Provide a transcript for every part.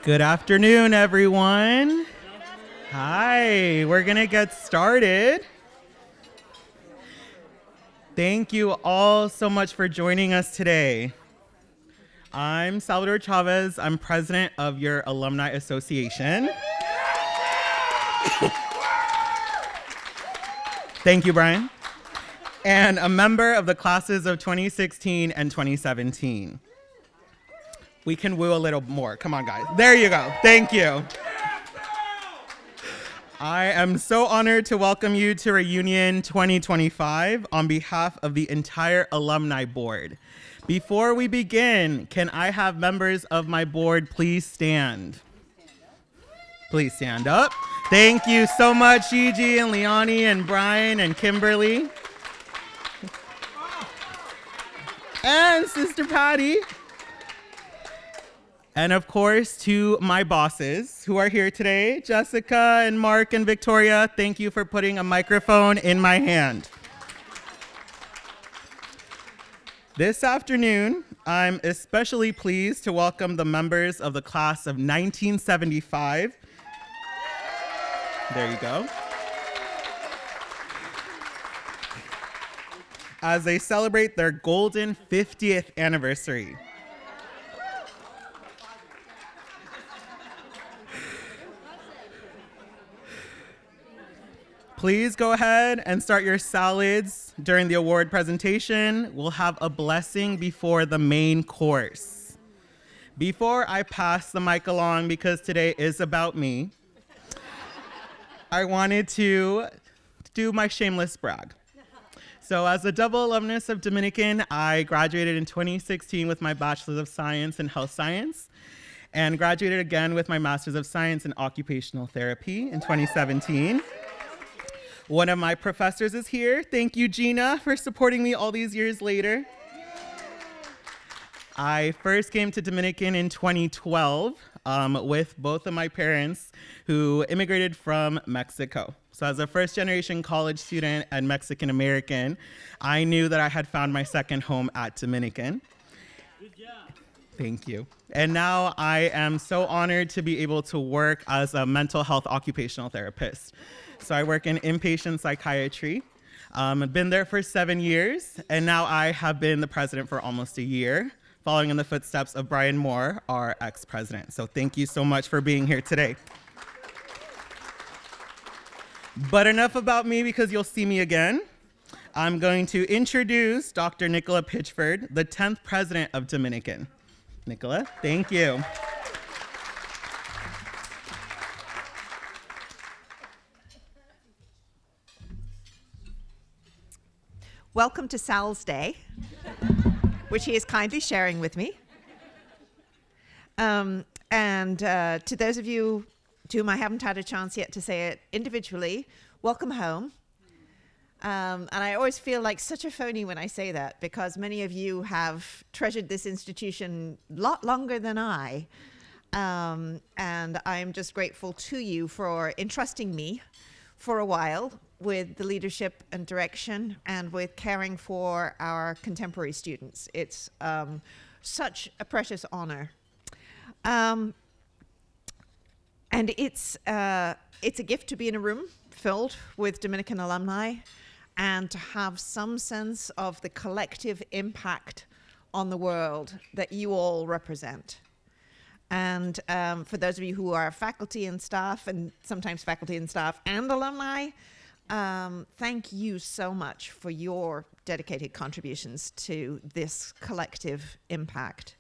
Good afternoon, everyone. Hi, we're going to get started. Thank you all so much for joining us today. I'm Salvador Chavez. I'm president of your Alumni Association. Thank you, Brian. And a member of the classes of 2016 and 2017. We can woo a little more. Come on, guys. There you go. Thank you. I am so honored to welcome you to Reunion 2025 on behalf of the entire alumni board. Before we begin, can I have members of my board please stand? Please stand up. Thank you so much, Gigi and Leonie and Brian and Kimberly. And Sister Patty. And of course, to my bosses who are here today, Jessica and Mark and Victoria, thank you for putting a microphone in my hand. This afternoon, I'm especially pleased to welcome the members of the class of 1975. There you go. As they celebrate their golden 50th anniversary. Please go ahead and start your salads during the award presentation. We'll have a blessing before the main course. Before I pass the mic along, because today is about me, I wanted to do my shameless brag. So as a double alumnus of Dominican, I graduated in 2016 with my Bachelor's of Science in Health Science and graduated again with my Master's of Science in Occupational Therapy in 2017. One of my professors is here. Thank you, Gina, for supporting me all these years later. I first came to Dominican in 2012 with both of my parents who immigrated from Mexico. So as a first-generation college student and Mexican-American, I knew that I had found my second home at Dominican. Good job. Thank you. And now I am so honored to be able to work as a mental health occupational therapist. So I work in inpatient psychiatry. I've been there for 7 years, and now I have been the president for almost a year, following in the footsteps of Brian Moore, our ex-president. So thank you so much for being here today. But enough about me, because you'll see me again. I'm going to introduce Dr. Nicola Pitchford, the 10th president of Dominican. Nicola, thank you. Welcome to Sal's Day, which he is kindly sharing with me. To those of you to whom I haven't had a chance yet to say it individually, welcome home. And I always feel like such a phony when I say that, because many of you have treasured this institution a lot longer than I. And I'm just grateful to you for entrusting me for a while with the leadership and direction and with caring for our contemporary students. It's such a precious honor. And it's a gift to be in a room filled with Dominican alumni and to have some sense of the collective impact on the world that you all represent. And for those of you who are faculty and staff, and sometimes faculty and staff and alumni, thank you so much for your dedicated contributions to this collective impact.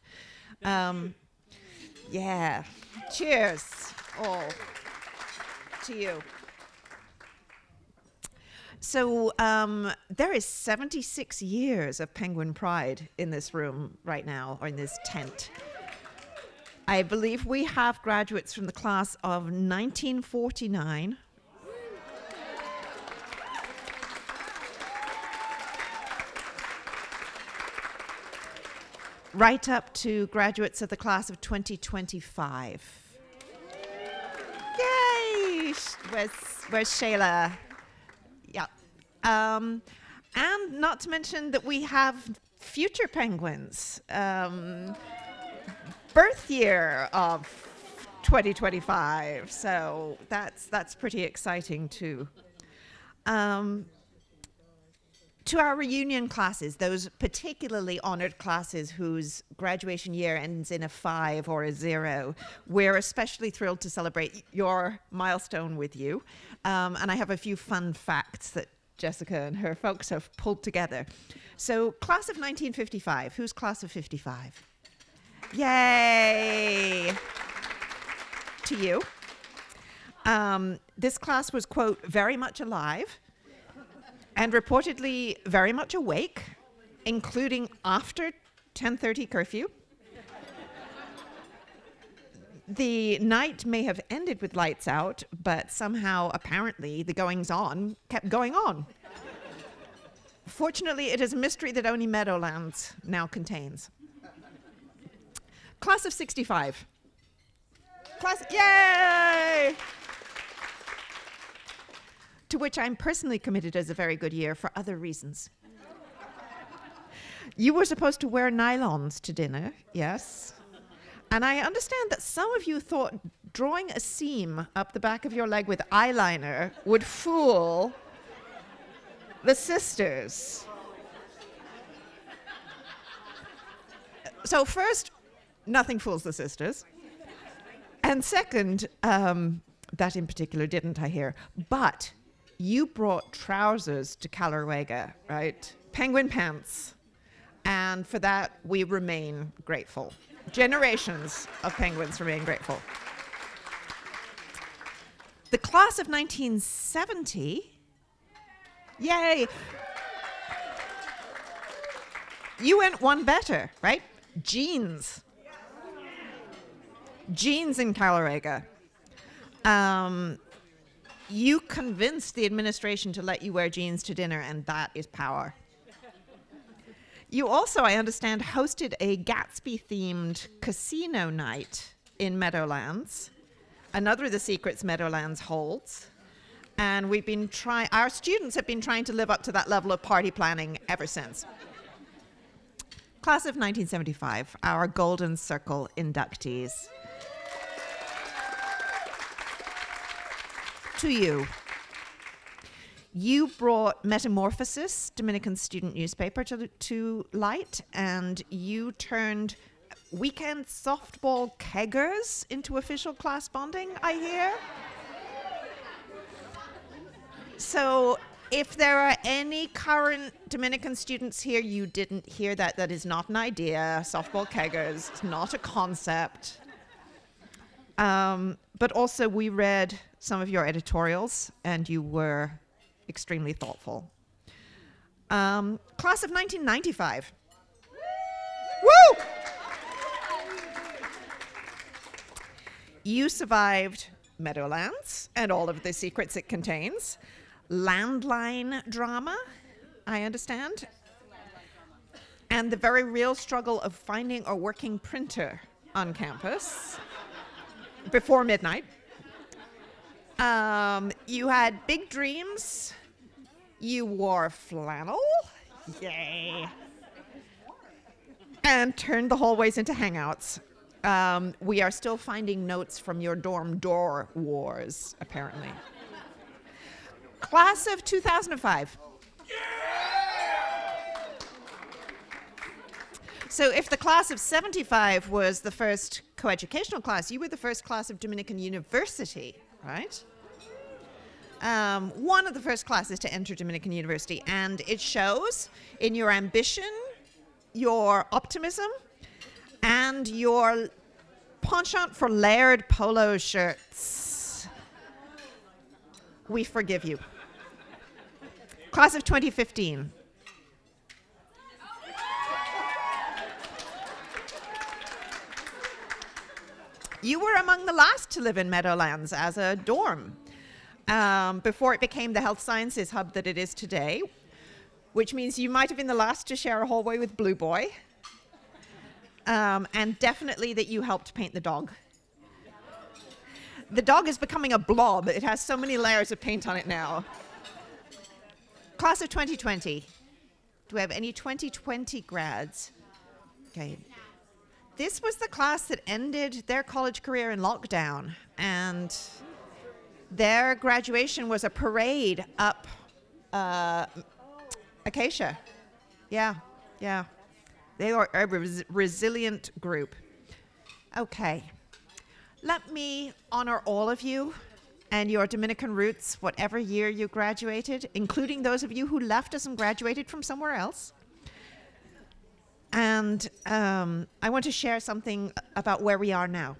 Yeah, cheers all to you. So there is 76 years of Penguin Pride in this room right now, or in this tent. I believe we have graduates from the class of 1949. Right up to graduates of the class of 2025. Yay! Where's Shayla? Yeah. And not to mention that we have future penguins. Birth year of 2025. So that's pretty exciting too. To our reunion classes, those particularly honored classes whose graduation year ends in a 5 or a 0, we're especially thrilled to celebrate your milestone with you. And I have a few fun facts that Jessica and her folks have pulled together. So, class of 1955. Who's class of 55? Yay! To you. This class was, quote, very much alive and reportedly very much awake, including after 10:30 curfew. The night may have ended with lights out, but somehow, apparently, the goings-on kept going on. Fortunately, it is a mystery that only Meadowlands now contains. Class of 65. Yay! To which I'm personally committed as a very good year for other reasons. You were supposed to wear nylons to dinner, yes? And I understand that some of you thought drawing a seam up the back of your leg with eyeliner would fool the sisters. So first, nothing fools the sisters. And second, that in particular didn't, I hear. But you brought trousers to Calorwega, right? Penguin pants. And for that, we remain grateful. Generations of penguins remain grateful. The class of 1970, yay! You went one better, right? Jeans. Jeans in Calorwega. You convinced the administration to let you wear jeans to dinner, and that is power. You also, I understand, hosted a Gatsby-themed casino night in Meadowlands, another of the secrets Meadowlands holds. And our students have been trying to live up to that level of party planning ever since. Class of 1975, our Golden Circle inductees. To you. You brought Metamorphosis, Dominican student newspaper, to light, and you turned weekend softball keggers into official class bonding, I hear. So if there are any current Dominican students here, you didn't hear that. That is not an idea. Softball keggers, it's not a concept. But also we read some of your editorials, and you were extremely thoughtful. Class of 1995. Woo! You survived Meadowlands and all of the secrets it contains. Landline drama, I understand. And the very real struggle of finding a working printer on campus before midnight. You had big dreams. You wore flannel. Yay. And turned the hallways into hangouts. We are still finding notes from your dorm door wars, apparently. Class of 2005. So if the class of 75 was the first coeducational class, you were the first class of Dominican University, right? One of the first classes to enter Dominican University, and it shows in your ambition, your optimism, and your penchant for layered polo shirts. We forgive you. Class of 2015. You were among the last to live in Meadowlands as a dorm before it became the health sciences hub that it is today, which means you might have been the last to share a hallway with Blue Boy, and definitely that you helped paint the dog. The dog is becoming a blob. It has so many layers of paint on it now. Class of 2020. Do we have any 2020 grads? Okay. This was the class that ended their college career in lockdown, and their graduation was a parade up Acacia. Yeah, yeah. They are a resilient group. Okay. Let me honor all of you and your Dominican roots, whatever year you graduated, including those of you who left us and graduated from somewhere else. And I want to share something about where we are now.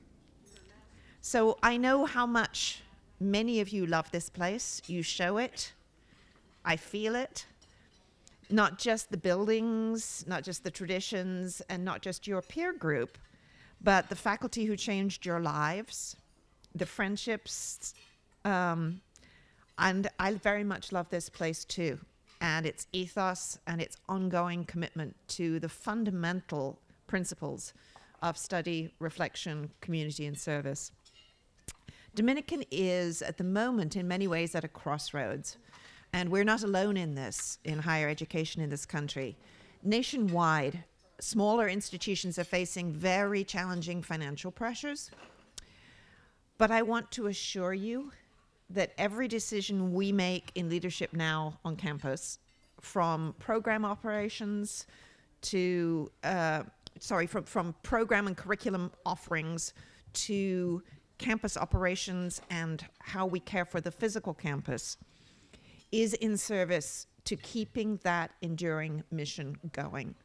So I know how much many of you love this place. You show it. I feel it. Not just the buildings, not just the traditions, and not just your peer group, but the faculty who changed your lives, the friendships, and I very much love this place too, and its ethos and its ongoing commitment to the fundamental principles of study, reflection, community, and service. Dominican is, at the moment, in many ways at a crossroads, and we're not alone in this, in higher education in this country. Nationwide, smaller institutions are facing very challenging financial pressures. But I want to assure you that every decision we make in leadership now on campus, from program operations to, from program and curriculum offerings to campus operations and how we care for the physical campus, is in service to keeping that enduring mission going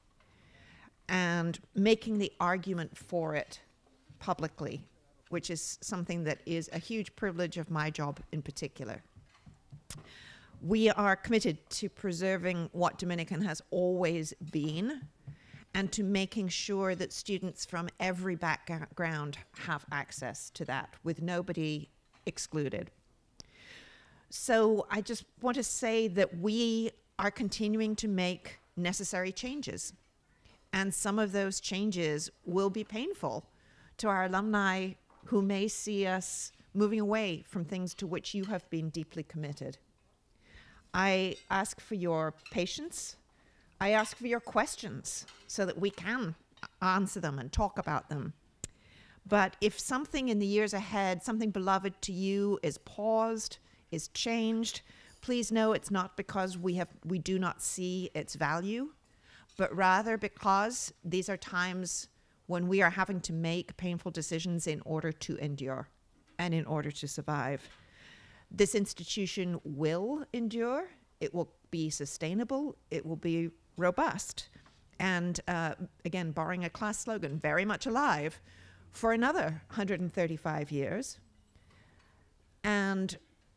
and making the argument for it publicly, which is something that is a huge privilege of my job in particular. We are committed to preserving what Dominican has always been and to making sure that students from every background have access to that, with nobody excluded. So I just want to say that we are continuing to make necessary changes. And some of those changes will be painful to our alumni who may see us moving away from things to which you have been deeply committed. I ask for your patience. I ask for your questions so that we can answer them and talk about them. But if something in the years ahead, something beloved to you, is paused, is changed, please know it's not because we do not see its value, but rather because these are times when we are having to make painful decisions in order to endure and in order to survive. This institution will endure, it will be sustainable, it will be robust, and again, borrowing a class slogan, very much alive for another 135 years. And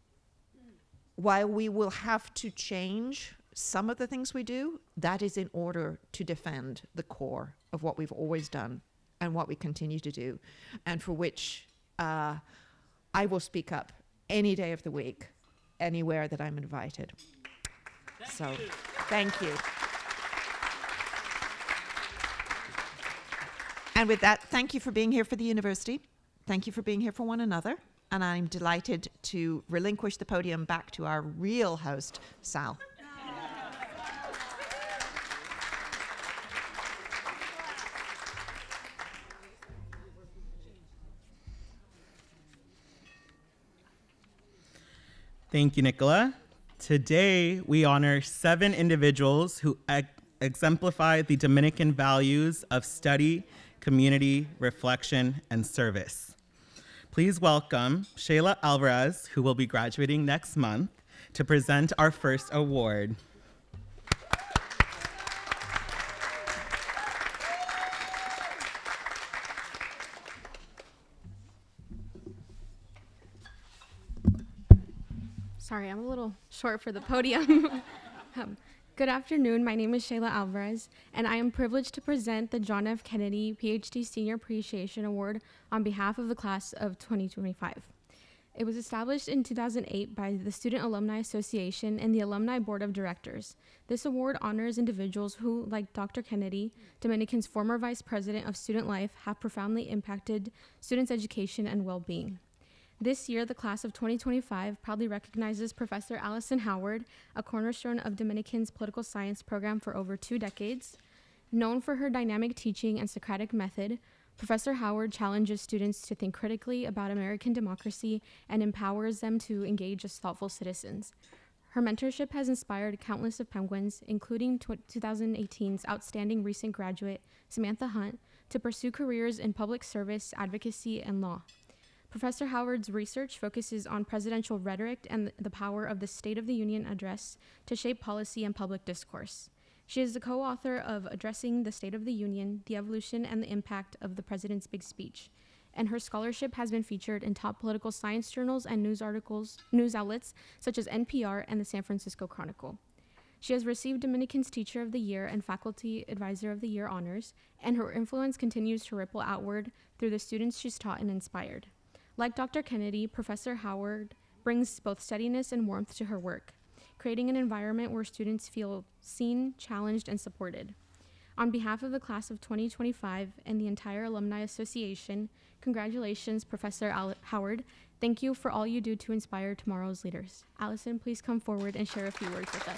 while we will have to change some of the things we do, that is in order to defend the core of what we've always done and what we continue to do, and for which I will speak up any day of the week, anywhere that I'm invited. Thank you. And with that, thank you for being here for the university. Thank you for being here for one another. And I'm delighted to relinquish the podium back to our real host, Sal. Thank you, Nicola. Today, we honor 7 individuals who exemplify the Dominican values of study, community, reflection, and service. Please welcome Shayla Alvarez, who will be graduating next month, to present our first award. Sorry, I'm a little short for the podium. Good afternoon. My name is Shayla Alvarez, and I am privileged to present the John F. Kennedy PhD Senior Appreciation Award on behalf of the class of 2025. It was established in 2008 by the Student Alumni Association and the Alumni Board of Directors. This award honors individuals who, like Dr. Kennedy, Dominican's former Vice President of Student Life, have profoundly impacted students' education and well-being. This year, the class of 2025 proudly recognizes Professor Allison Howard, a cornerstone of Dominican's political science program for over 2 decades, Known for her dynamic teaching and Socratic method, Professor Howard challenges students to think critically about American democracy and empowers them to engage as thoughtful citizens. Her mentorship has inspired countless of Penguins, including 2018's outstanding recent graduate, Samantha Hunt, to pursue careers in public service, advocacy, and law. Professor Howard's research focuses on presidential rhetoric and the power of the State of the Union address to shape policy and public discourse. She is the co-author of Addressing the State of the Union, The Evolution and the Impact of the President's Big Speech, and her scholarship has been featured in top political science journals and news outlets such as NPR and the San Francisco Chronicle. She has received Dominican's Teacher of the Year and Faculty Advisor of the Year honors, and her influence continues to ripple outward through the students she's taught and inspired. Like Dr. Kennedy, Professor Howard brings both steadiness and warmth to her work, creating an environment where students feel seen, challenged, and supported. On behalf of the class of 2025 and the entire Alumni Association, congratulations, Professor Howard. Thank you for all you do to inspire tomorrow's leaders. Allison, please come forward and share a few words with us.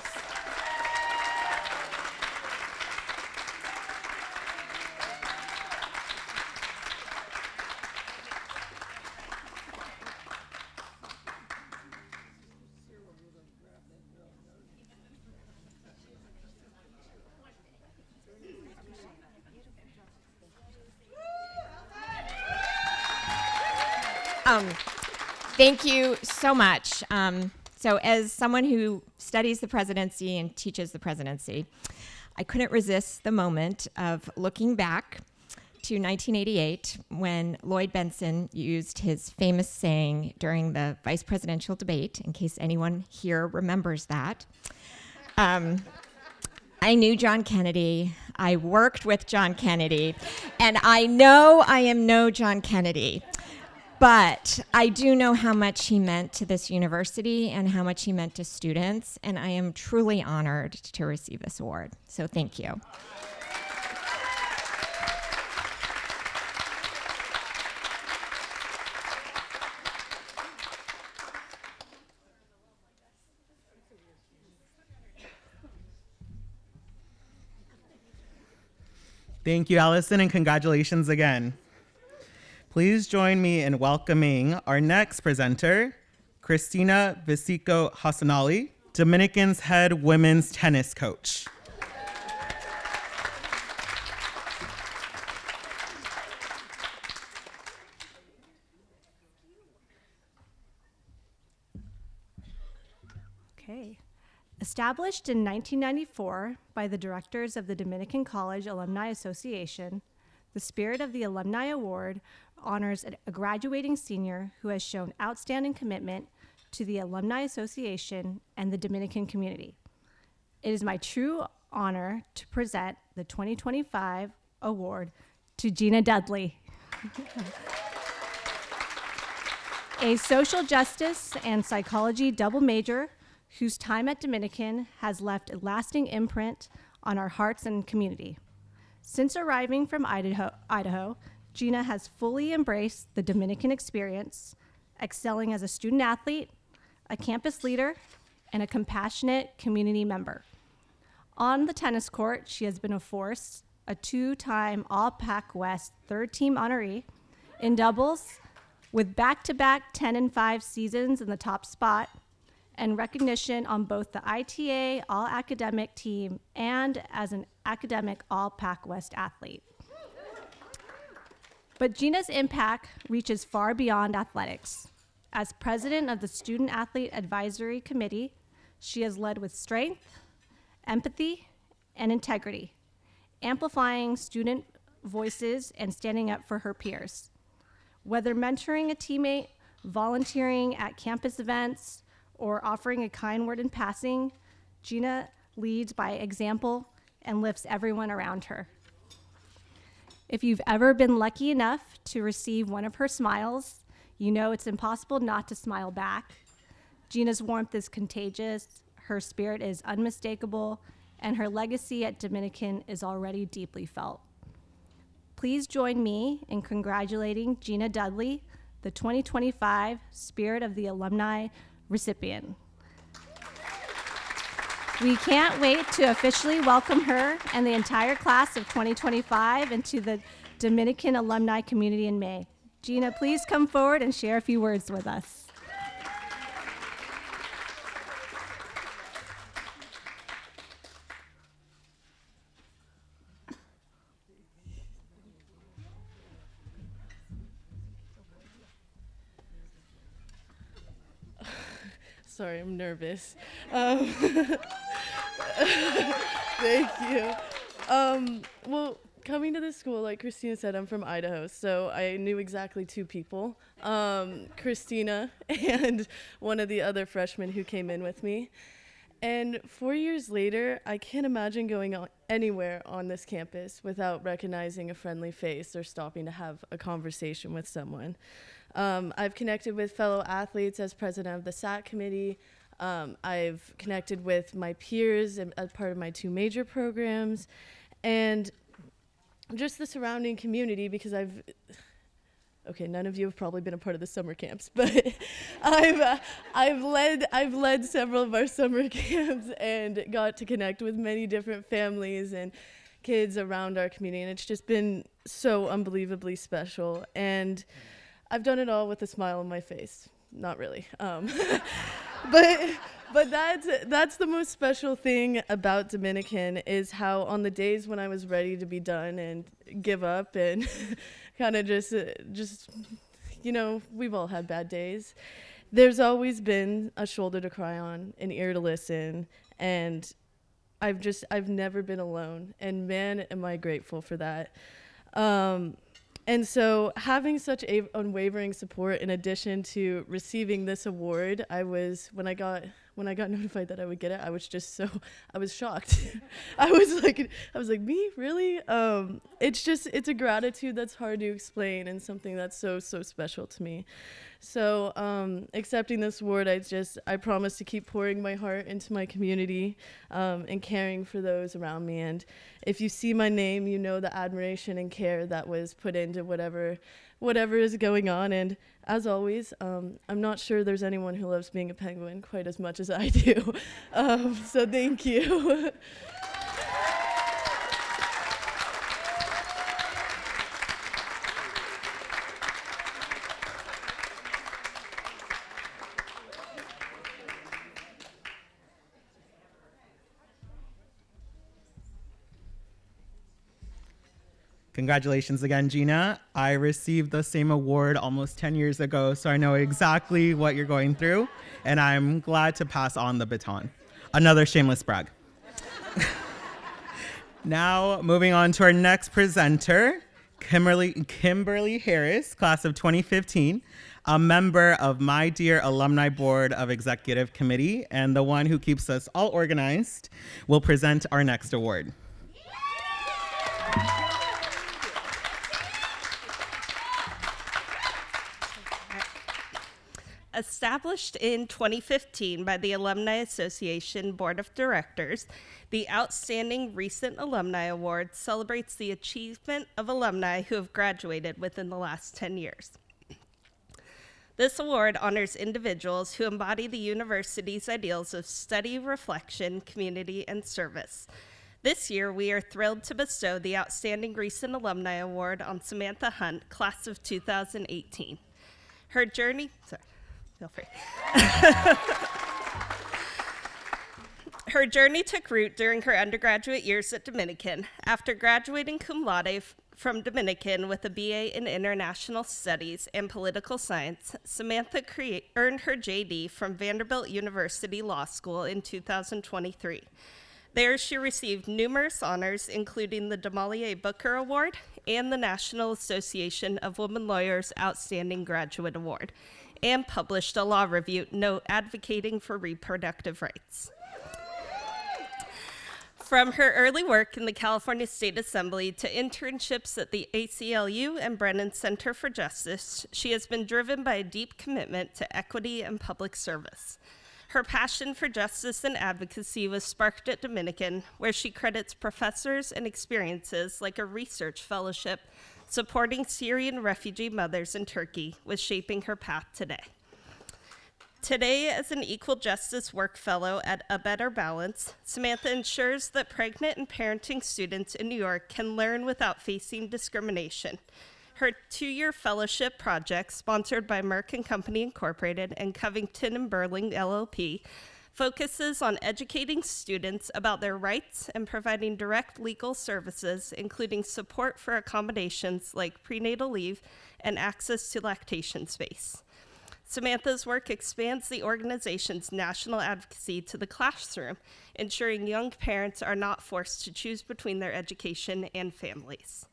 Thank you so much. So as someone who studies the presidency and teaches the presidency, I couldn't resist the moment of looking back to 1988 when Lloyd Bentsen used his famous saying during the vice presidential debate, in case anyone here remembers that. I knew John Kennedy, I worked with John Kennedy, and I know I am no John Kennedy. But I do know how much he meant to this university and how much he meant to students, and I am truly honored to receive this award. So thank you. Thank you, Allison, and congratulations again. Please join me in welcoming our next presenter, Christina Visico Hassanali, Dominican's head women's tennis coach. Okay. Established in 1994 by the directors of the Dominican College Alumni Association, the Spirit of the Alumni Award honors a graduating senior who has shown outstanding commitment to the Alumni Association and the Dominican community. It is my true honor to present the 2025 award to Gina Dudley. A social justice and psychology double major whose time at Dominican has left a lasting imprint on our hearts and community. Since arriving from Idaho, Gina has fully embraced the Dominican experience, excelling as a student athlete, a campus leader, and a compassionate community member. On the tennis court, she has been a force, a two-time All-Pac West third-team honoree in doubles, with back-to-back 10 and 5 seasons in the top spot, and recognition on both the ITA All-Academic team and as an academic All-Pac West athlete. But Gina's impact reaches far beyond athletics. As president of the Student Athlete Advisory Committee, she has led with strength, empathy, and integrity, amplifying student voices and standing up for her peers. Whether mentoring a teammate, volunteering at campus events, or offering a kind word in passing, Gina leads by example and lifts everyone around her. If you've ever been lucky enough to receive one of her smiles, you know it's impossible not to smile back. Gina's warmth is contagious, her spirit is unmistakable, and her legacy at Dominican is already deeply felt. Please join me in congratulating Gina Dudley, the 2025 Spirit of the Alumni recipient. We can't wait to officially welcome her and the entire class of 2025 into the Dominican alumni community in May. Gina, please come forward and share a few words with us. Sorry, I'm nervous. Thank you. Well, coming to this school, like Christina said, I'm from Idaho, so I knew exactly two people, Christina and one of the other freshmen who came in with me. And 4 years later, I can't imagine going anywhere on this campus without recognizing a friendly face or stopping to have a conversation with someone. I've connected with fellow athletes as president of the SAT committee. I've connected with my peers as part of my 2 major programs, and just the surrounding community, because none of you have probably been a part of the summer camps, but I've led several of our summer camps and got to connect with many different families and kids around our community, and it's just been so unbelievably special. And I've done it all with a smile on my face. Not really. But that's the most special thing about Dominican, is how on the days when I was ready to be done and give up and kind of just, we've all had bad days. There's always been a shoulder to cry on, an ear to listen, and I've never been alone. And man, am I grateful for that. And so having such unwavering support, in addition to receiving this award, when I got notified that I would get it, I was shocked. I was like, me, really? It's a gratitude that's hard to explain, and something that's so special to me. So accepting this award, I promise to keep pouring my heart into my community and caring for those around me. And if you see my name, you know the admiration and care that was put into whatever is going on. And as always, I'm not sure there's anyone who loves being a Penguin quite as much as I do. So thank you. Congratulations again, Gina. I received the same award almost 10 years ago, so I know exactly what you're going through, and I'm glad to pass on the baton. Another shameless brag. Now, moving on to our next presenter, Kimberly Harris, class of 2015, a member of my dear Alumni Board of Executive Committee, and the one who keeps us all organized, will present our next award. Established in 2015 by the Alumni Association Board of Directors, the Outstanding Recent Alumni Award celebrates the achievement of alumni who have graduated within the last 10 years. This award honors individuals who embody the university's ideals of study, reflection, community, and service. This year, we are thrilled to bestow the Outstanding Recent Alumni Award on Samantha Hunt, class of 2018. Her journey, feel free. Her journey took root during her undergraduate years at Dominican. After graduating cum laude from Dominican with a BA in International Studies and Political Science, Samantha earned her JD from Vanderbilt University Law School in 2023. There, she received numerous honors, including the Damalier Booker Award and the National Association of Women Lawyers Outstanding Graduate Award, and published a law review note advocating for reproductive rights. From her early work in the California State Assembly to internships at the ACLU and Brennan Center for Justice, she has been driven by a deep commitment to equity and public service. Her passion for justice and advocacy was sparked at Dominican, where she credits professors and experiences like a research fellowship supporting Syrian refugee mothers in Turkey with shaping her path today. Today, as an Equal Justice Work Fellow at A Better Balance, Samantha ensures that pregnant and parenting students in New York can learn without facing discrimination. Her 2-year fellowship project, sponsored by Merck & Company Incorporated and Covington and Burling LLP, focuses on educating students about their rights and providing direct legal services, including support for accommodations like prenatal leave and access to lactation space. Samantha's work expands the organization's national advocacy to the classroom, ensuring young parents are not forced to choose between their education and families.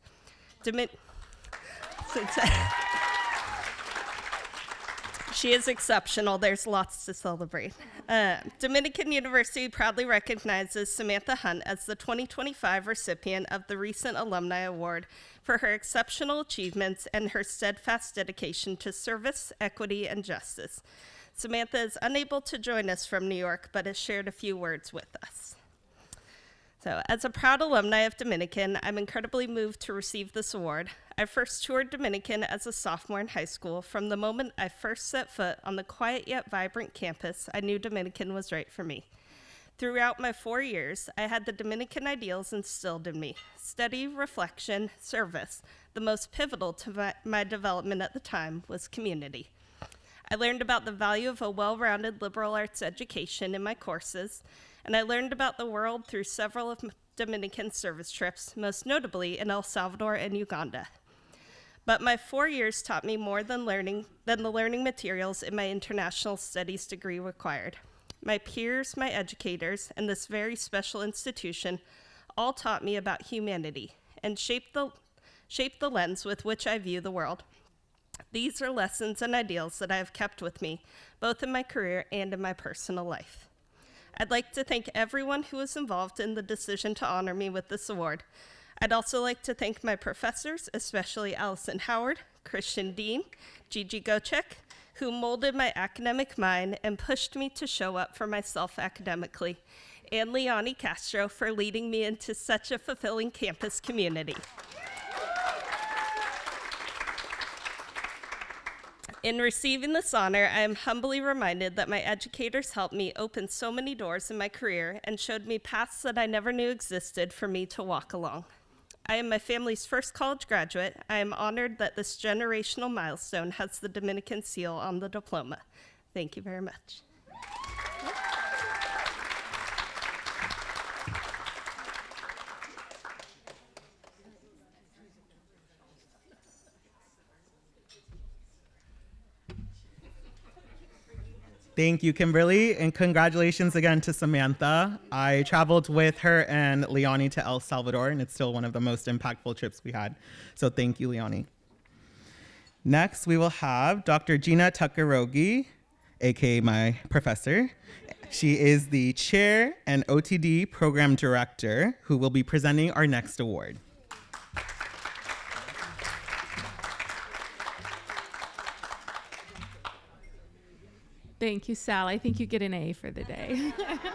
She is exceptional. There's lots to celebrate. Dominican University proudly recognizes Samantha Hunt as the 2025 recipient of the recent Alumni Award for her exceptional achievements and her steadfast dedication to service, equity, and justice. Samantha is unable to join us from New York, but has shared a few words with us. So, as a proud alumni of Dominican, I'm incredibly moved to receive this award. I first toured Dominican as a sophomore in high school. From the moment I first set foot on the quiet yet vibrant campus, I knew Dominican was right for me. Throughout my 4 years, I had the Dominican ideals instilled in me: study, reflection, service. The most pivotal to my development at the time was community. I learned about the value of a well-rounded liberal arts education in my courses, and I learned about the world through several of Dominican service trips, most notably in El Salvador and Uganda. But my 4 years taught me more than the learning materials in my international studies degree required. My peers, my educators, and this very special institution all taught me about humanity and shaped the lens with which I view the world. These are lessons and ideals that I have kept with me, both in my career and in my personal life. I'd like to thank everyone who was involved in the decision to honor me with this award. I'd also like to thank my professors, especially Allison Howard, Christian Dean, Gigi Gocek, who molded my academic mind and pushed me to show up for myself academically, and Leonie Castro for leading me into such a fulfilling campus community. In receiving this honor, I am humbly reminded that my educators helped me open so many doors in my career and showed me paths that I never knew existed for me to walk along. I am my family's first college graduate. I am honored that this generational milestone has the Dominican seal on the diploma. Thank you very much. Thank you, Kimberly, and congratulations again to Samantha. I traveled with her and Leonie to El Salvador, and it's still one of the most impactful trips we had. So thank you, Leonie. Next, we will have Dr. Gina Takarogi, aka my professor. She is the chair and OTD program director who will be presenting our next award. Thank you, Sal. I think you get an A for the day.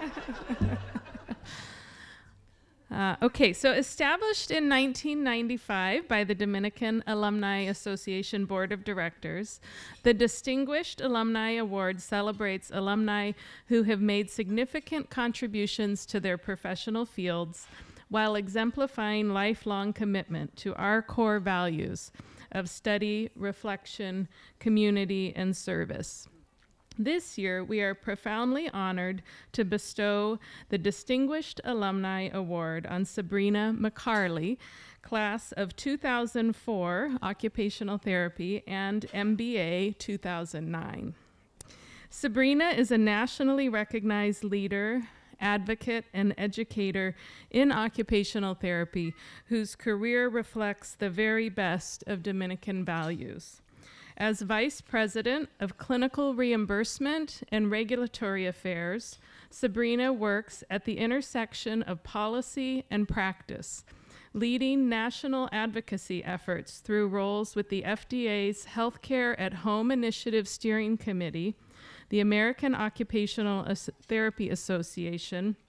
Okay, so established in 1995 by the Dominican Alumni Association Board of Directors, the Distinguished Alumni Award celebrates alumni who have made significant contributions to their professional fields while exemplifying lifelong commitment to our core values of study, reflection, community, and service. This year, we are profoundly honored to bestow the Distinguished Alumni Award on Sabrina McCarley, class of 2004 Occupational Therapy and MBA 2009. Sabrina is a nationally recognized leader, advocate, and educator in occupational therapy whose career reflects the very best of Dominican values. As Vice President of Clinical Reimbursement and Regulatory Affairs, Sabrina works at the intersection of policy and practice, leading national advocacy efforts through roles with the FDA's Healthcare at Home Initiative Steering Committee, the American Occupational Therapy Association,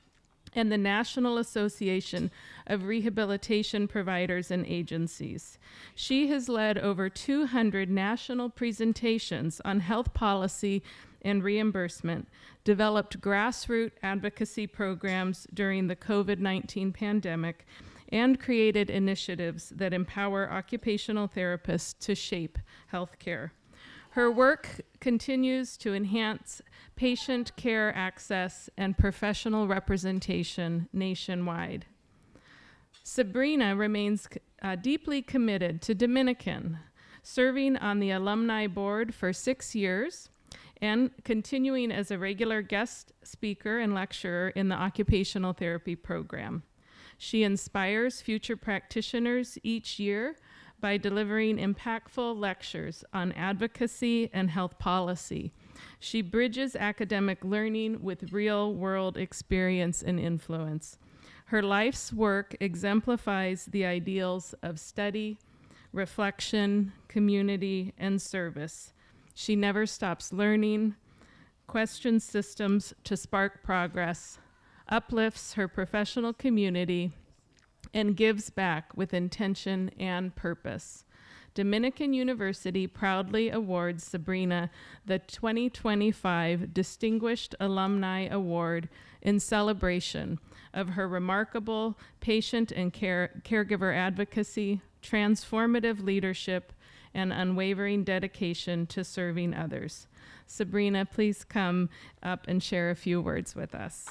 and the National Association of Rehabilitation Providers and Agencies. She has led over 200 national presentations on health policy and reimbursement, developed grassroots advocacy programs during the COVID-19 pandemic, and created initiatives that empower occupational therapists to shape healthcare. Her work continues to enhance patient care access and professional representation nationwide. Sabrina remains deeply committed to Dominican, serving on the alumni board for 6 years and continuing as a regular guest speaker and lecturer in the occupational therapy program. She inspires future practitioners each year by delivering impactful lectures on advocacy and health policy. She bridges academic learning with real-world experience and influence. Her life's work exemplifies the ideals of study, reflection, community, and service. She never stops learning, questions systems to spark progress, uplifts her professional community, and gives back with intention and purpose. Dominican University proudly awards Sabrina the 2025 Distinguished Alumni Award in celebration of her remarkable patient and caregiver advocacy, transformative leadership, and unwavering dedication to serving others. Sabrina, please come up and share a few words with us.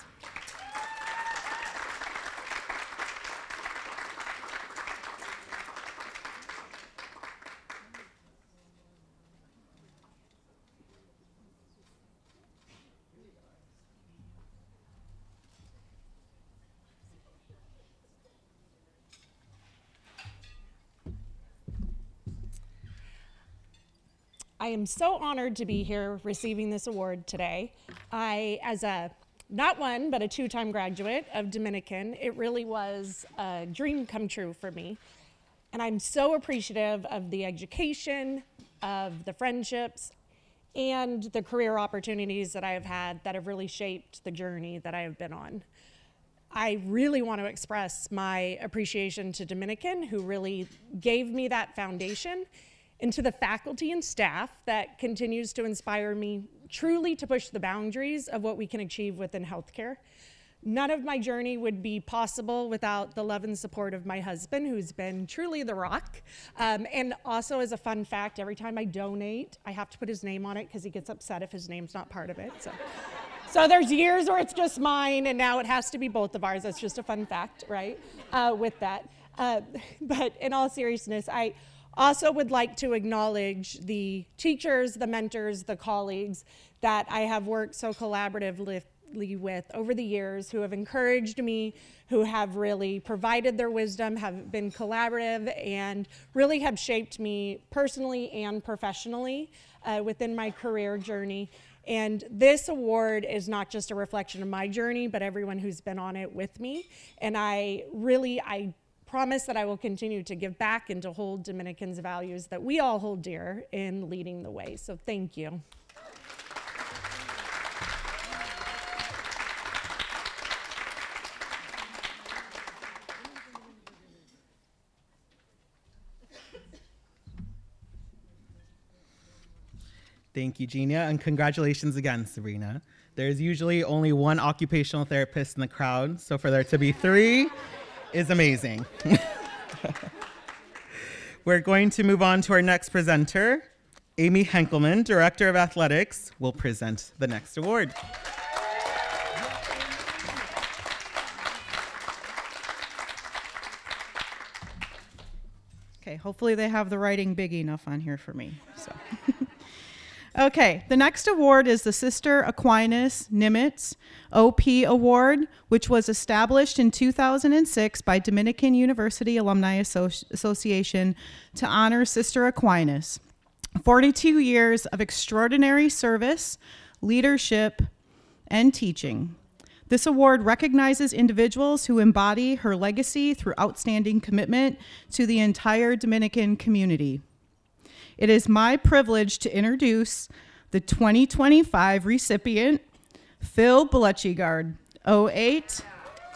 I am so honored to be here receiving this award today. As a not one, but a two-time graduate of Dominican, it really was a dream come true for me. And I'm so appreciative of the education, of the friendships, and the career opportunities that I have had that have really shaped the journey that I have been on. I really want to express my appreciation to Dominican, who really gave me that foundation, and to the faculty and staff that continues to inspire me truly to push the boundaries of what we can achieve within healthcare. None of my journey would be possible without the love and support of my husband, who's been truly the rock. And also, as a fun fact, every time I donate, I have to put his name on it because he gets upset if his name's not part of it. So there's years where it's just mine, and now it has to be both of ours. That's just a fun fact, right, with that. But in all seriousness, I also would like to acknowledge the teachers, the mentors, the colleagues that I have worked so collaboratively with over the years, who have encouraged me, who have really provided their wisdom, have been collaborative, and really have shaped me personally and professionally within my career journey. And this award is not just a reflection of my journey, but everyone who's been on it with me. And I promise that I will continue to give back and to hold Dominicans' values that we all hold dear in leading the way. So thank you. Thank you, Genia, and congratulations again, Sabrina. There's usually only one occupational therapist in the crowd, so for there to be 3 is amazing. We're going to move on to our next presenter. Amy Henkelman, Director of Athletics, will present the next award. Okay, hopefully they have the writing big enough on here for me. Okay, the next award is the Sister Aquinas Nimitz OP Award, which was established in 2006 by Dominican University Alumni Association to honor Sister Aquinas. 42 years of extraordinary service, leadership, and teaching. This award recognizes individuals who embody her legacy through outstanding commitment to the entire Dominican community. It is my privilege to introduce the 2025 recipient, Phil Blechygaard, 08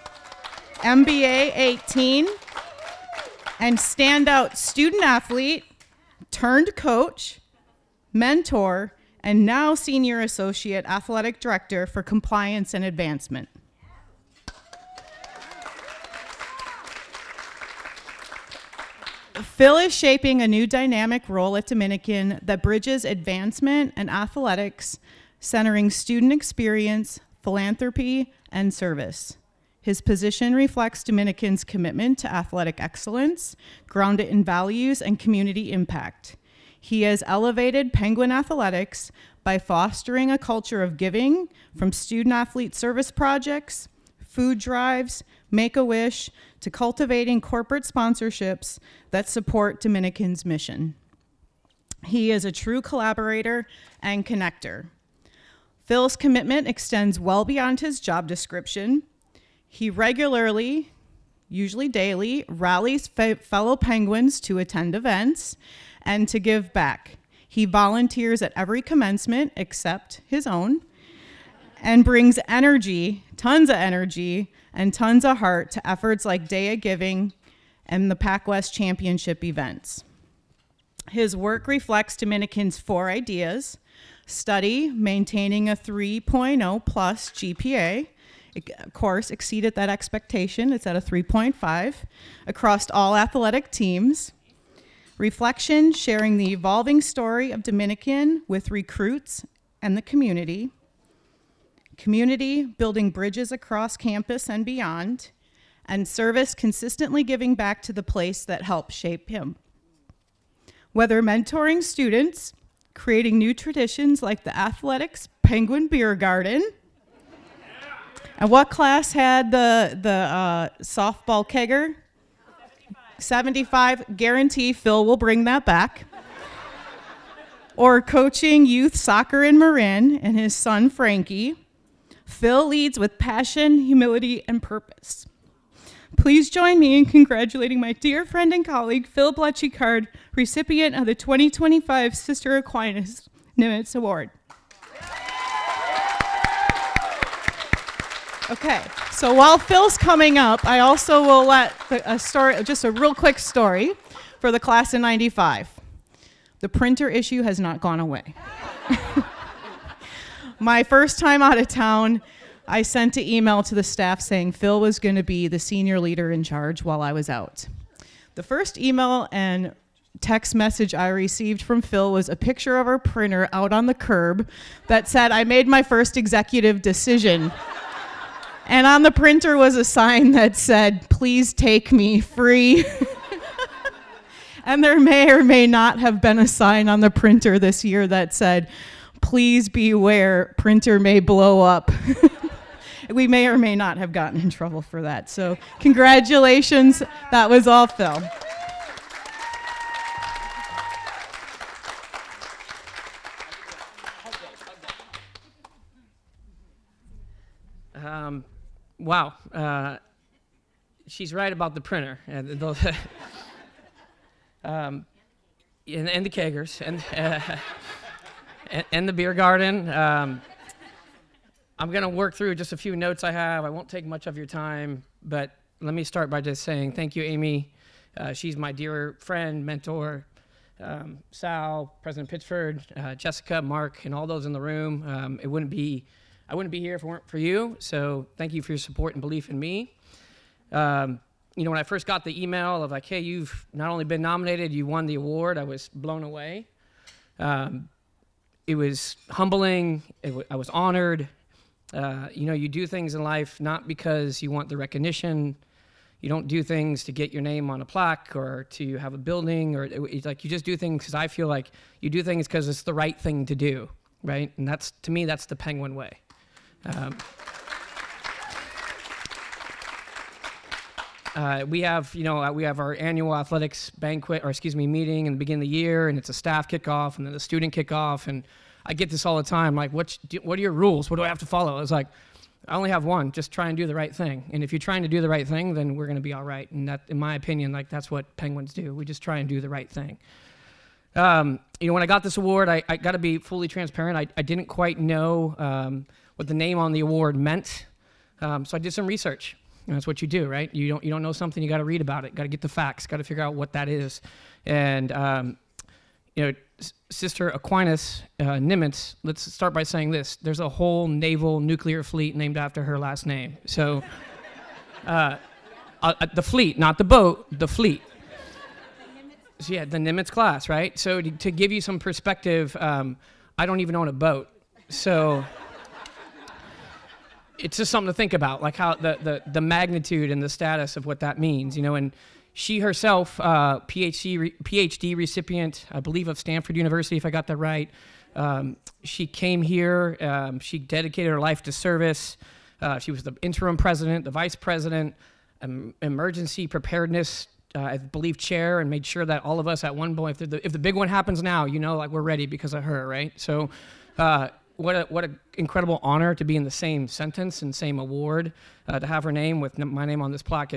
MBA 18, and standout student athlete turned coach, mentor, and now senior associate athletic director for compliance and advancement. Phil is shaping a new dynamic role at Dominican that bridges advancement and athletics, centering student experience, philanthropy, and service. His position reflects Dominican's commitment to athletic excellence, grounded in values and community impact. He has elevated Penguin athletics by fostering a culture of giving, from student-athlete service projects, food drives, Make-A-Wish, to cultivating corporate sponsorships that support Dominican's mission. He is a true collaborator and connector. Phil's commitment extends well beyond his job description. He regularly, usually daily, rallies fellow Penguins to attend events and to give back. He volunteers at every commencement except his own, and brings energy, tons of energy, and tons of heart to efforts like Day of Giving and the PacWest Championship events. His work reflects Dominican's 4 ideas: study, maintaining a 3.0 plus GPA, of course, exceeded that expectation. It's at a 3.5 across all athletic teams. Reflection, sharing the evolving story of Dominican with recruits and the community. Community, building bridges across campus and beyond. And service, consistently giving back to the place that helped shape him. Whether mentoring students, creating new traditions like the Athletics Penguin Beer Garden. And what class had the softball kegger? 75. Guarantee Phil will bring that back. Or coaching youth soccer in Marin and his son Frankie. Phil leads with passion, humility, and purpose. Please join me in congratulating my dear friend and colleague, Phil Bletchicard, recipient of the 2025 Sister Aquinas Nimitz Award. Okay, so while Phil's coming up, I also will let just a real quick story for the class of 95. The printer issue has not gone away. My first time out of town, I sent an email to the staff saying Phil was going to be the senior leader in charge while I was out. The first email and text message I received from Phil was a picture of our printer out on the curb that said, "I made my first executive decision." And on the printer was a sign that said, "Please take me, free." And there may or may not have been a sign on the printer this year that said, "Please beware, printer may blow up." We may or may not have gotten in trouble for that. So congratulations, that was all Phil. Wow, she's right about the printer and the keggers and the beer garden. I'm going to work through just a few notes I have. I won't take much of your time, but let me start by just saying thank you, Amy. She's my dear friend, mentor, Sal, President Pittsford, Jessica, Mark, and all those in the room. I wouldn't be here if it weren't for you, so thank you for your support and belief in me. When I first got the email of like, hey, you've not only been nominated, you won the award, I was blown away. It was humbling, I was honored. You do things in life not because you want the recognition. You don't do things to get your name on a plaque or to have a building, or it's like you just do things because I feel like you do things because it's the right thing to do, right? And that's, to me, that's the Penguin way. We have our annual athletics meeting in the beginning of the year, and it's a staff kickoff and then a student kickoff, and I get this all the time, like, what are your rules? What do I have to follow? I was like, I only have one, just try and do the right thing. And if you're trying to do the right thing, then we're going to be all right. And that, in my opinion, like, that's what Penguins do. We just try and do the right thing. When I got this award, I got to be fully transparent. I didn't quite know what the name on the award meant. So I did some research. And that's what you do, right? You don't know something, you got to read about it, got to get the facts, got to figure out what that is. And Sister Aquinas Nimitz, let's start by saying this. There's a whole naval nuclear fleet named after her last name. So the fleet, not the boat, the fleet. So yeah, the Nimitz class, right? So to give you some perspective, I don't even own a boat. So it's just something to think about, like how the magnitude and the status of what that means, and she herself, PhD recipient, I believe, of Stanford University, if I got that right. She came here, she dedicated her life to service. She was the interim president, the vice president, emergency preparedness, I believe, chair, and made sure that all of us at one point, if the big one happens now, like we're ready because of her, right? So what an incredible honor to be in the same sentence and same award, to have her name with my name on this plaque.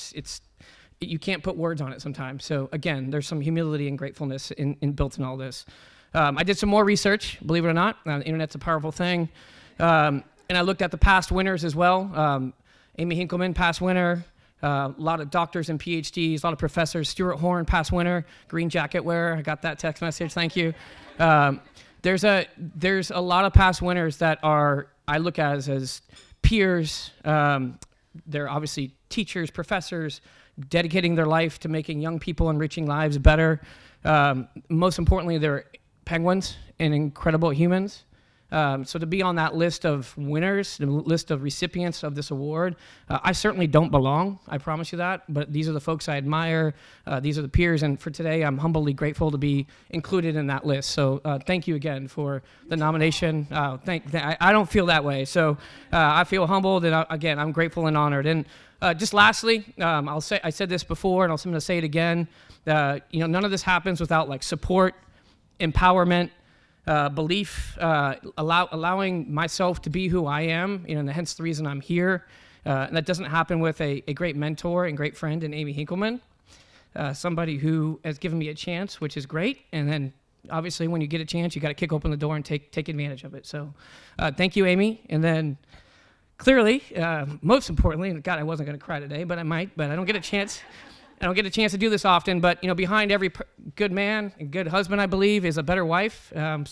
You can't put words on it sometimes. So again, there's some humility and gratefulness built in all this. I did some more research, believe it or not. The internet's a powerful thing. And I looked at the past winners as well. Amy Hinkleman, past winner. A lot of doctors and PhDs, a lot of professors. Stuart Horn, past winner. Green jacket wearer. I got that text message. Thank you. There's a lot of past winners that I look at as peers. They're obviously teachers, professors, dedicating their life to making young people enriching lives better. Most importantly, they're penguins and incredible humans. So to be on that list of winners, the list of recipients of this award, I certainly don't belong, I promise you that, but these are the folks I admire, these are the peers, and for today, I'm humbly grateful to be included in that list. So thank you again for the nomination. I don't feel that way, so I feel humbled, and again, I'm grateful and honored. And just lastly, I said this before, and I'm going to say it again, none of this happens without support, empowerment, belief, allowing myself to be who I am, and hence the reason I'm here. And that doesn't happen with a great mentor and great friend in Amy Hinkleman, somebody who has given me a chance, which is great. And then obviously when you get a chance, you got to kick open the door and take advantage of it. So thank you, Amy. And then clearly, most importantly, and God, I wasn't going to cry today, but I might, but I don't get a chance. I don't get a chance to do this often, but behind every good man and good husband, I believe, is a better wife. My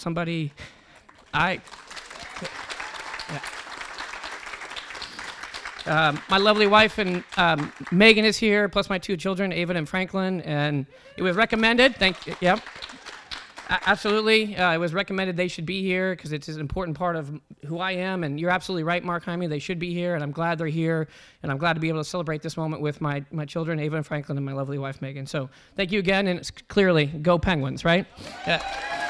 lovely wife and Megan is here, plus my two children, Ava and Franklin, and it was recommended. Yep. Absolutely. It was recommended they should be here because it's an important part of who I am. And you're absolutely right, Mark Jaime. They should be here, and I'm glad they're here. And I'm glad to be able to celebrate this moment with my children, Ava and Franklin, and my lovely wife, Megan. So thank you again. And it's clearly, go Penguins, right? Yeah.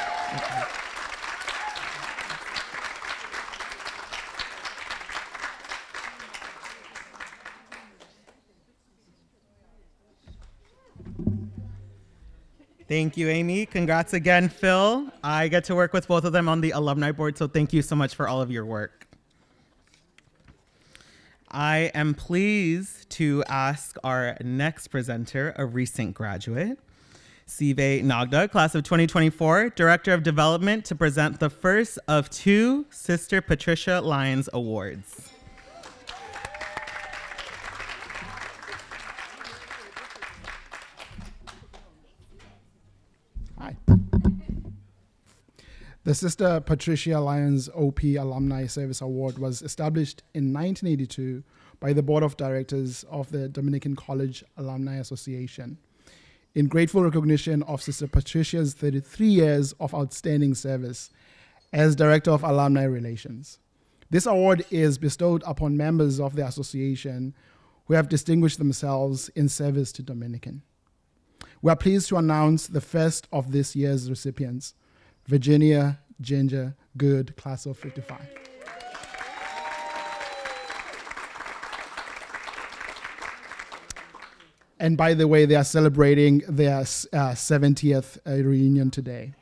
Thank you, Amy. Congrats again, Phil. I get to work with both of them on the alumni board, so thank you so much for all of your work. I am pleased to ask our next presenter, a recent graduate, Sive Nagda, class of 2024, Director of Development, to present the first of two Sister Patricia Lyons Awards. Hi. The Sister Patricia Lyons OP Alumni Service Award was established in 1982 by the Board of Directors of the Dominican College Alumni Association in grateful recognition of Sister Patricia's 33 years of outstanding service as Director of Alumni Relations. This award is bestowed upon members of the association who have distinguished themselves in service to Dominican. We are pleased to announce the first of this year's recipients, Virginia Ginger Good, class of 55. And by the way, they are celebrating their 70th reunion today.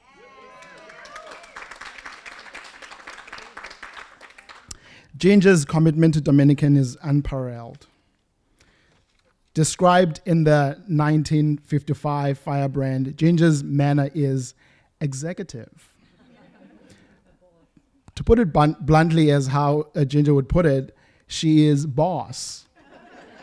Ginger's commitment to Dominican is unparalleled. Described in the 1955 firebrand, Ginger's manner is executive. To put it bluntly, as how Ginger would put it, she is boss.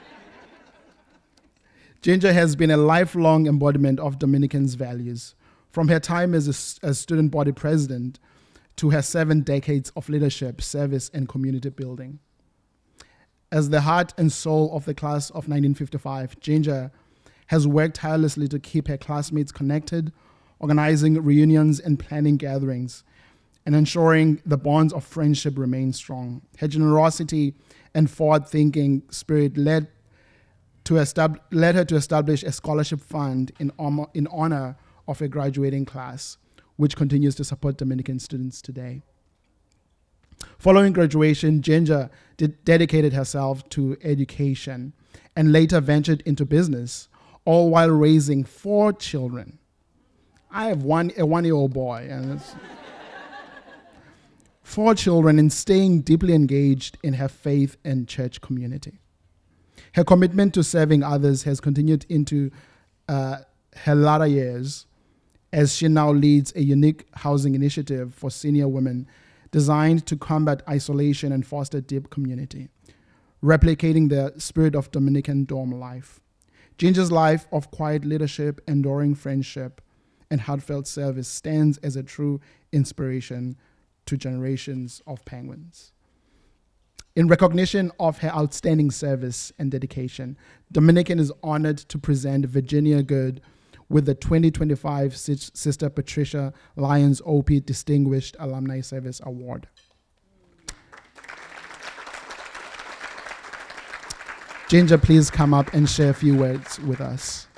Ginger has been a lifelong embodiment of Dominican's values, from her time as a student body president to her 7 decades of leadership, service, and community building. As the heart and soul of the class of 1955, Ginger has worked tirelessly to keep her classmates connected, organizing reunions and planning gatherings, and ensuring the bonds of friendship remain strong. Her generosity and forward-thinking spirit led her to establish a scholarship fund in honor of a graduating class, which continues to support Dominican students today. Following graduation, Ginger dedicated herself to education and later ventured into business, all while raising 4 children. I have a 1-year-old boy, and it's 4 children, and staying deeply engaged in her faith and church community. Her commitment to serving others has continued into her latter years, as she now leads a unique housing initiative for senior women designed to combat isolation and foster deep community, replicating the spirit of Dominican dorm life. Ginger's life of quiet leadership, enduring friendship, and heartfelt service stands as a true inspiration to generations of Penguins. In recognition of her outstanding service and dedication, Dominican is honored to present Virginia Good with the 2025 Sister Patricia Lyons OP Distinguished Alumni Service Award. Ginger, please come up and share a few words with us.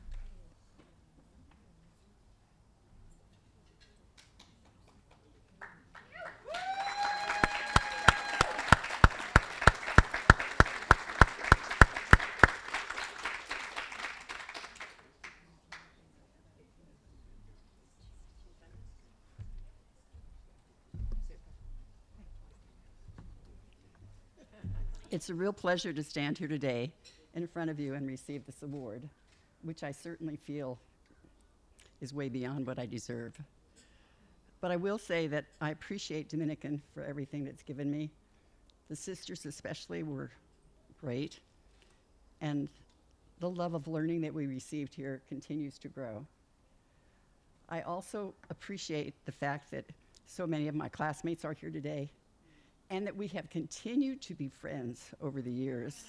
It's a real pleasure to stand here today in front of you and receive this award, which I certainly feel is way beyond what I deserve. But I will say that I appreciate Dominican for everything that's given me. The sisters especially were great, and the love of learning that we received here continues to grow. I also appreciate the fact that so many of my classmates are here today, and that we have continued to be friends over the years.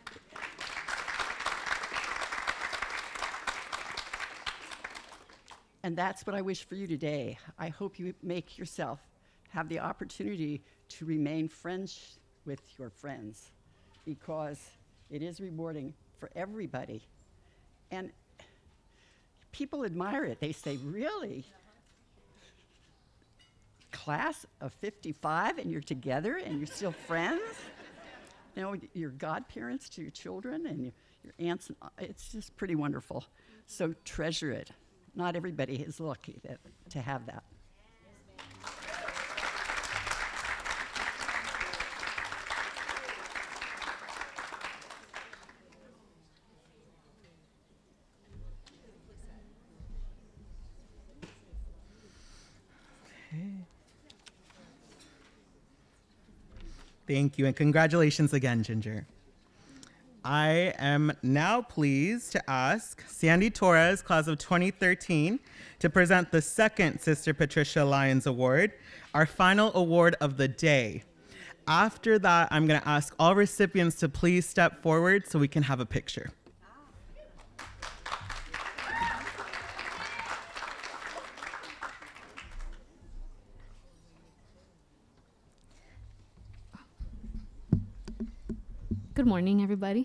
And that's what I wish for you today. I hope you make yourself have the opportunity to remain friends with your friends, because it is rewarding for everybody. And people admire it. They say, really? Class of 55 and you're together and you're still friends? You know, you're godparents to your children and your aunts. It's just pretty wonderful. So treasure it. Not everybody is lucky to have that. Thank you, and congratulations again, Ginger. I am now pleased to ask Sandy Torres, class of 2013, to present the second Sister Patricia Lyons Award, our final award of the day. After that, I'm going to ask all recipients to please step forward so we can have a picture. Good morning, everybody.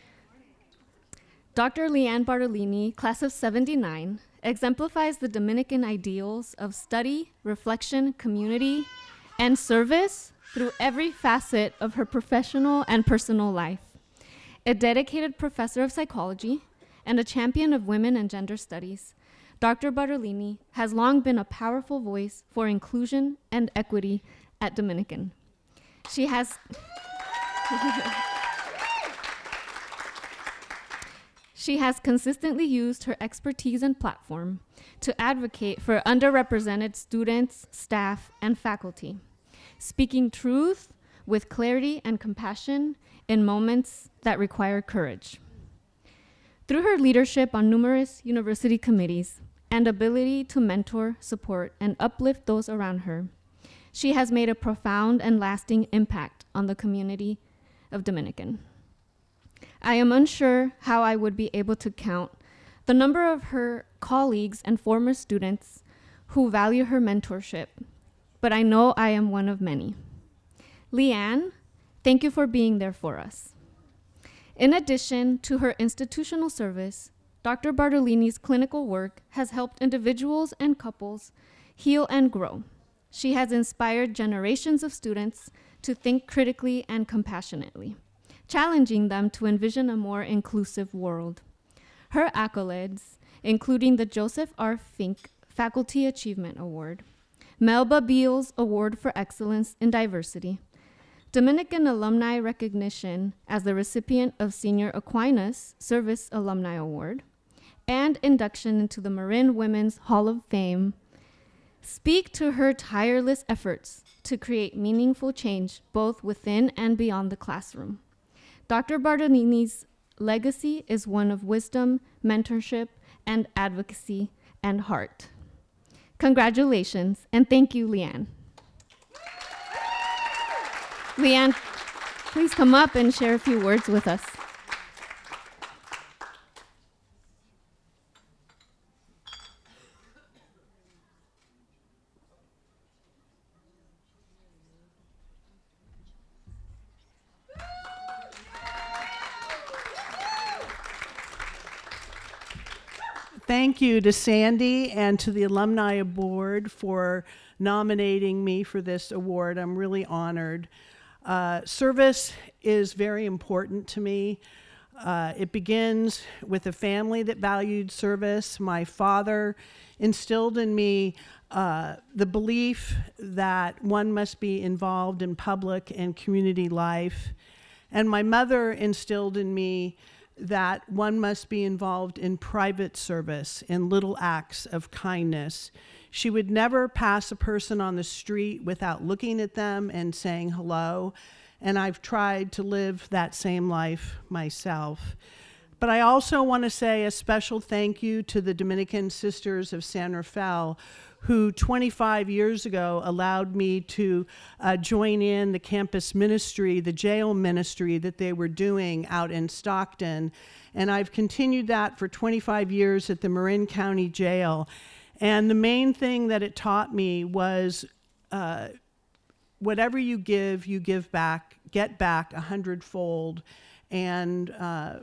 Dr. Leanne Bartolini, class of 79, exemplifies the Dominican ideals of study, reflection, community, and service through every facet of her professional and personal life. A dedicated professor of psychology and a champion of women and gender studies, Dr. Bartolini has long been a powerful voice for inclusion and equity at Dominican. She has She has consistently used her expertise and platform to advocate for underrepresented students, staff, and faculty, speaking truth with clarity and compassion in moments that require courage. Through her leadership on numerous university committees and ability to mentor, support, and uplift those around her, she has made a profound and lasting impact on the community of Dominican. I am unsure how I would be able to count the number of her colleagues and former students who value her mentorship, but I know I am one of many. Leanne, thank you for being there for us. In addition to her institutional service, Dr. Bartolini's clinical work has helped individuals and couples heal and grow. She has inspired generations of students to think critically and compassionately, challenging them to envision a more inclusive world. Her accolades, including the Joseph R. Fink Faculty Achievement Award, Melba Beals Award for Excellence in Diversity, Dominican Alumni Recognition as the recipient of Senior Aquinas Service Alumni Award, and induction into the Marin Women's Hall of Fame, speak to her tireless efforts to create meaningful change both within and beyond the classroom. Dr. Bartolini's legacy is one of wisdom, mentorship, and advocacy and heart. Congratulations, and thank you, Leanne. Leanne, please come up and share a few words with us. Thank you to Sandy and to the Alumni Board for nominating me for this award. I'm really honored. Service is very important to me. It begins with a family that valued service. My father instilled in me the belief that one must be involved in public and community life. And my mother instilled in me that one must be involved in private service, in little acts of kindness. She would never pass a person on the street without looking at them and saying hello, and I've tried to live that same life myself. But I also want to say a special thank you to the Dominican Sisters of San Rafael, who 25 years ago allowed me to join in the campus ministry, the jail ministry that they were doing out in Stockton. And I've continued that for 25 years at the Marin County Jail. And the main thing that it taught me was whatever you give back, get back 100-fold. And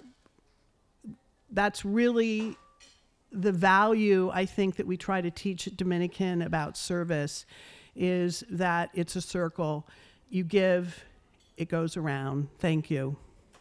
that's really the value, I think, that we try to teach at Dominican about service, is that it's a circle. You give, it goes around. Thank you.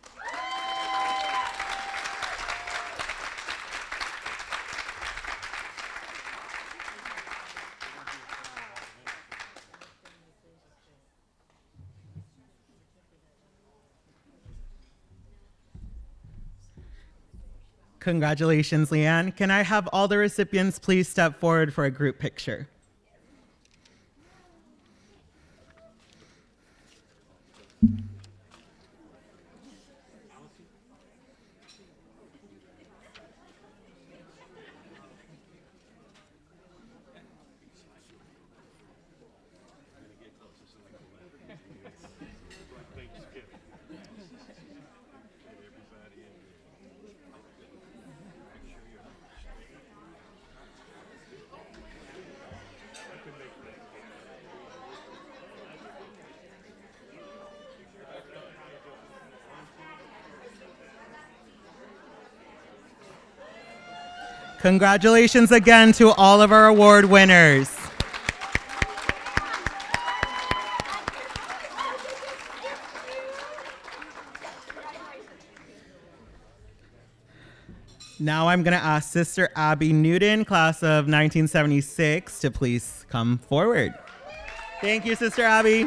Congratulations, Leanne. Can I have all the recipients please step forward for a group picture? Congratulations again to all of our award winners. Now I'm going to ask Sister Abby Newton, class of 1976, to please come forward. Thank you, Sister Abby.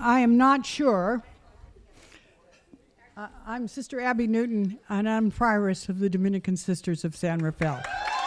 I am not sure. I'm Sister Abby Newton, and I'm prioress of the Dominican Sisters of San Rafael.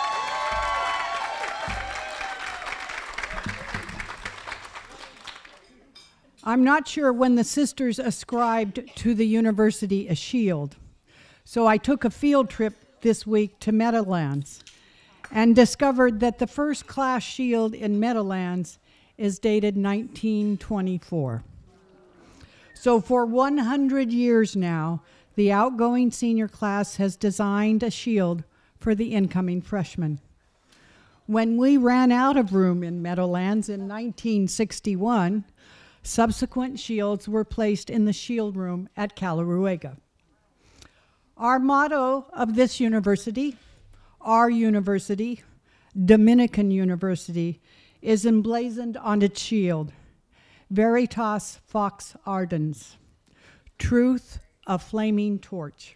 I'm not sure when the sisters ascribed to the university a shield, so I took a field trip this week to Meadowlands and discovered that the first class shield in Meadowlands is dated 1924. So for 100 years now, the outgoing senior class has designed a shield for the incoming freshmen. When we ran out of room in Meadowlands in 1961, subsequent shields were placed in the shield room at Calaruega. Our motto of this university, our university, Dominican University, is emblazoned on its shield, Veritas Fox Ardens, truth, a flaming torch.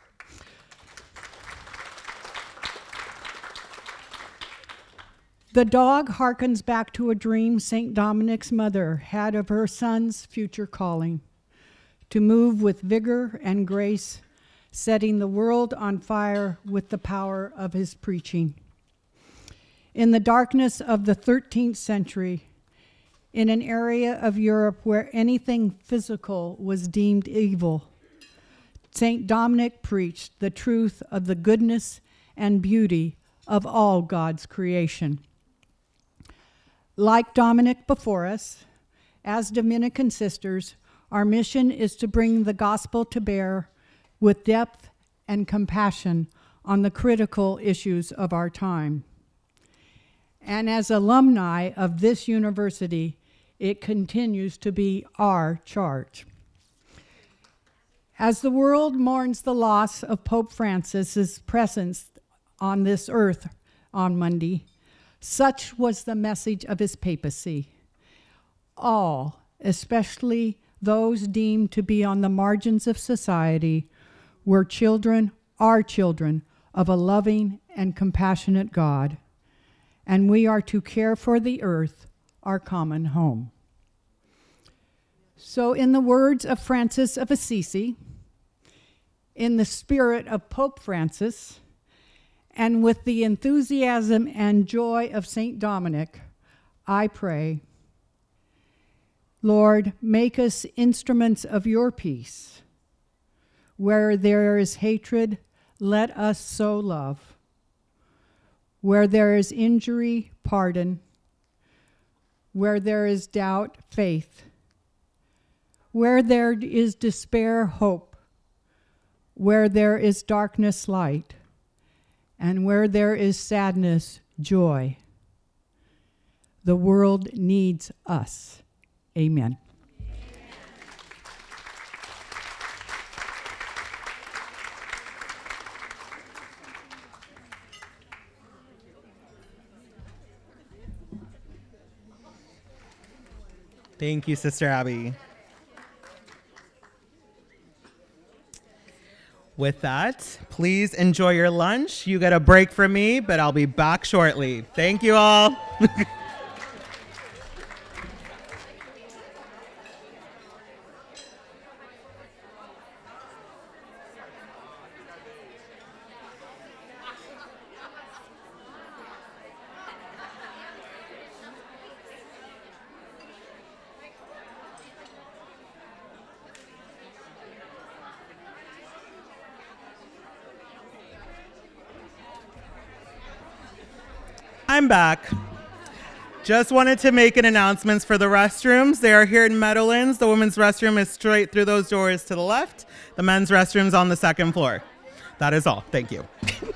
The dog harkens back to a dream St. Dominic's mother had of her son's future calling, to move with vigor and grace, setting the world on fire with the power of his preaching. In the darkness of the 13th century, in an area of Europe where anything physical was deemed evil, St. Dominic preached the truth of the goodness and beauty of all God's creation. Like Dominic before us, as Dominican sisters, our mission is to bring the gospel to bear with depth and compassion on the critical issues of our time. And as alumni of this university, it continues to be our charge. As the world mourns the loss of Pope Francis's presence on this earth on Monday, such was the message of his papacy. All, especially those deemed to be on the margins of society, were children, are children of a loving and compassionate God, and we are to care for the earth, our common home. So in the words of Francis of Assisi, in the spirit of Pope Francis, and with the enthusiasm and joy of St. Dominic, I pray, Lord, make us instruments of your peace. Where there is hatred, let us sow love. Where there is injury, pardon. Where there is doubt, faith. Where there is despair, hope. Where there is darkness, light. And where there is sadness, joy. The world needs us. Amen. Thank you, Sister Abby. With that, please enjoy your lunch. You get a break from me, but I'll be back shortly. Thank you all. I'm back. Just wanted to make an announcement for the restrooms. They are here in Meadowlands. The women's restroom is straight through those doors to the left. The men's restroom's on the second floor. That is all. Thank you.